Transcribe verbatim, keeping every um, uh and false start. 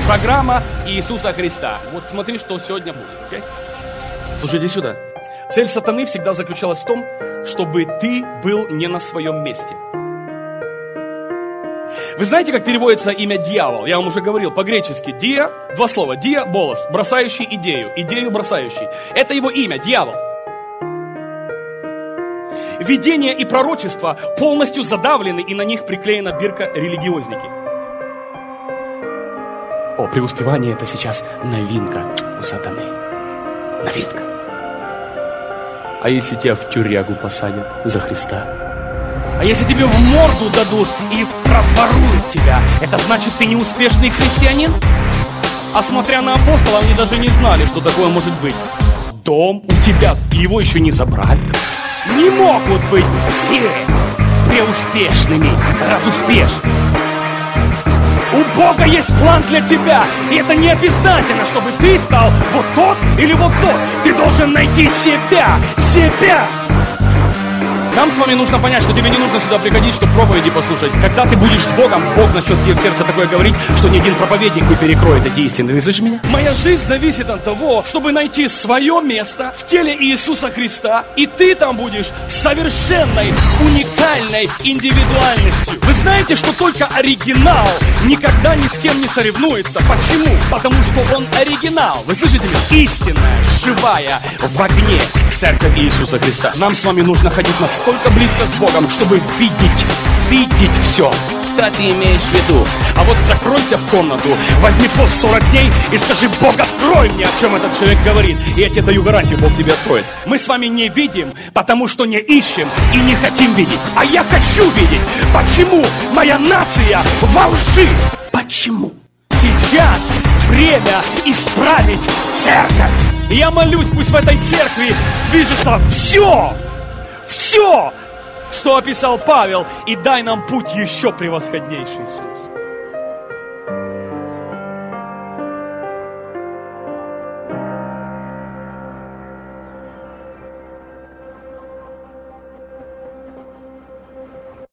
Программа Иисуса Христа. Вот смотри, что сегодня будет, окей? Слушай, иди сюда. Цель сатаны всегда заключалась в том, чтобы ты был не на своем месте. Вы знаете, как переводится имя дьявол? Я вам уже говорил, по-гречески «дия», два слова, «дия», «болос», бросающий идею, идею бросающий. Это его имя, дьявол. Видение и пророчество полностью задавлены, и на них приклеена бирка «религиозники». О, преуспевание — это сейчас новинка у сатаны. Новинка. А если тебя в тюрягу посадят за Христа? А если тебе в морду дадут и разворуют тебя, это значит, ты неуспешный христианин? А смотря на апостолов, они даже не знали, что такое может быть. Дом у тебя, его еще не забрали. Не могут быть все преуспешными, разуспешными. У Бога есть план для тебя, и это не обязательно, чтобы ты стал вот тот или вот тот. Ты должен найти себя, себя. Нам с вами нужно понять, что тебе не нужно сюда приходить, чтобы проповеди послушать. Когда ты будешь с Богом, Бог начнет тебе в сердце такое говорить, что ни один проповедник не перекроет эти истины. Ты слышишь меня? Моя жизнь зависит от того, чтобы найти свое место в теле Иисуса Христа, и ты там будешь совершенной, уникальной индивидуальностью. Вы знаете, что только оригинал никогда ни с кем не соревнуется. Почему? Потому что он оригинал. Вы слышите меня? Истинная, живая, в огне церковь Иисуса Христа. Нам с вами нужно ходить настолько близко с Богом, чтобы видеть, видеть все. Что ты имеешь в виду? А вот закройся в комнату, возьми пост сорок дней и скажи: Бог, открой мне, о чем этот человек говорит. И я тебе даю гарантию, Бог тебе откроет. Мы с вами не видим, потому что не ищем и не хотим видеть. А я хочу видеть. Почему моя нация во лжи? Почему? Сейчас время исправить церковь. И я молюсь, пусть в этой церкви движется все, все, что описал Павел, и дай нам путь еще превосходнейший, Иисус.